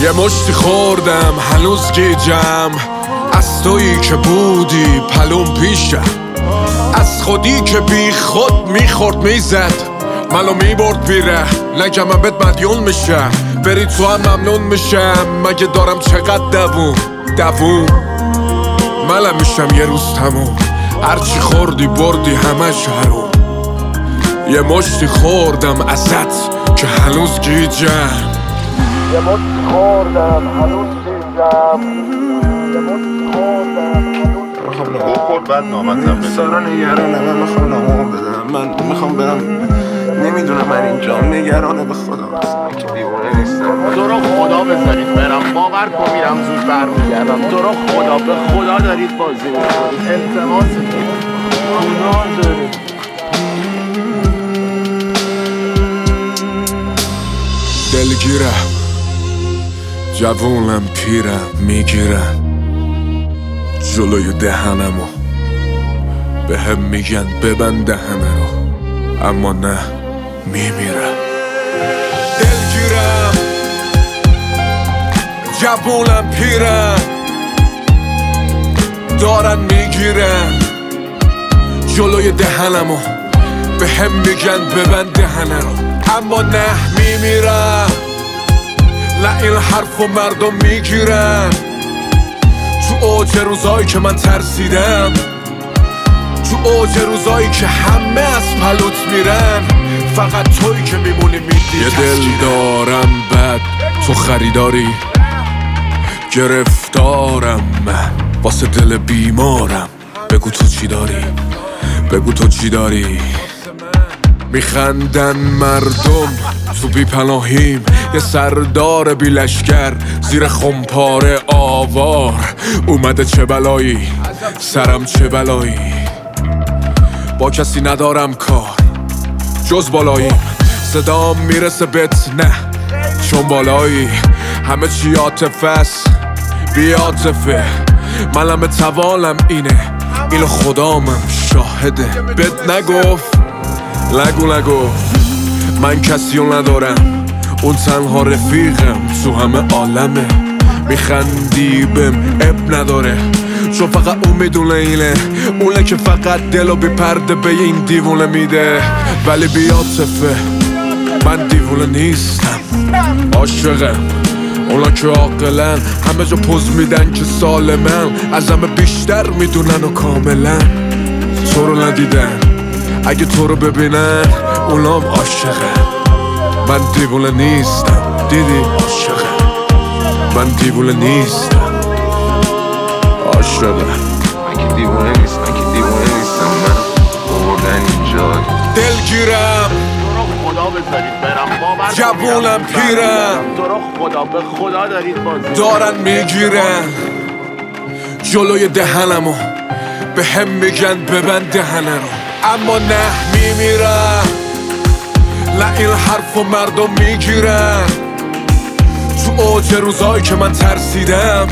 یه مشتی خوردم هنوز گیجم از تویی که بودی پلوم پیشم، از خودی که بی خود میخورد میزد منو میبرد بیره نگم من بهت مدیون میشم، بری تو هم ممنون میشم مگه دارم چقدر دووم منم میشم یه روز تموم، هرچی خوردی بردی همش حروم. یه مشتی خوردم ازت که هنوز گیجم، یه مشتی خوردم هنوز گیجم، یه مشتی خوردم هنوز گفت خورد بعد نامتم بده سارا نگرانه، من میخوام نامو بدم، من میخوام برم، نمیدونم من اینجا نگرانه به خدا من که دیوانه نیستم. تو رو خدا بذارید برم، باور کن میرم زود برمیگردم. تو رو خدا به خدا دارید بازی میکنید، التماستون گناه داره. دلگیرم جوونم پیرم میگیرن جلوی دهنمو به هم میگن ببند دهنه رو، اما نه میمیرم. دلگیرم جوونم پیرم دارن میگیرن جلوی دهنمو به هم میگن ببند دهنه رو، اما نه میمیرم. نه این حرفو مردم میگیرن تو اوج روزایی که من ترسیدم، تو اوج روزایی که همه از پلوت میرن، فقط تویی که میمونی میدی یه دل دارم بد تو خریداری، گرفتارم من واسه دل بیمارم، بگو تو چی داری، بگو تو چی داری. میخندن مردم تو بی پناهیم، یه سردار بی لشکر زیر خمپاره آوار اومده چه بلایی سرم چه بلایی، با کسی ندارم کار جز بالاییم، صدام میرسه بهت نه چون بالایی، همه چی عاطفه است بی عاطفه، منم توانم اینو خدامم شاهده، بهت نگفت نگو من کسیو ندارم، اون تنها رفیقم تو همه عالمه، میخندی بهم اب نداره چون فقط اون میدونه اونه که فقط دلو بی پرده به این دیوونه میده، ولی بی عاطفه من دیوونه نیستم، عاشقم اونا که عاقلن همه جا پوز میدن که سالمن، از همه بیشتر میدونن و کاملا تو رو ندیدن، اگه تو رو ببینن اونام عاشقن. من دیوونه نیستم دیدی عاشقم، من دیوونه نیستم عاشقم. من که دیوانه نیستم، من که دیوانه نیستم، من بردن اینجا. دلگیرم تو رو خدا بذارید برم، باور کن جوونم میرم زود پیرم. برمیگردم. تو رو خدا به خدا دارید بازی دارن میگیرن جلوی دهنمو به هم میگن ببند دهنه رو، اما نه میمیرم. نه این حرفو مردم میگیرن تو اوج روزایی که من ترسیدم،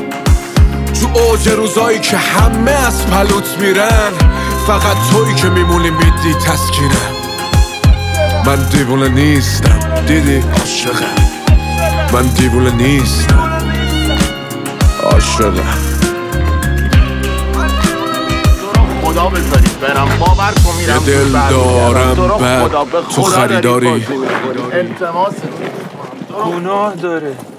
تو اوج روزایی که همه از پلوت میرن، فقط تویی که میمونی میدی تسکینم. من دیوونه نیستم دیدی عاشقم، من دیوونه نیستم عاشقم. خدا بذارید برم، باور کن میرم یه دل زود برمیگردم. دارم تو رو بد خدا به تو خدا دارید خریداری، بازی میکنید، التماستون گناه داره.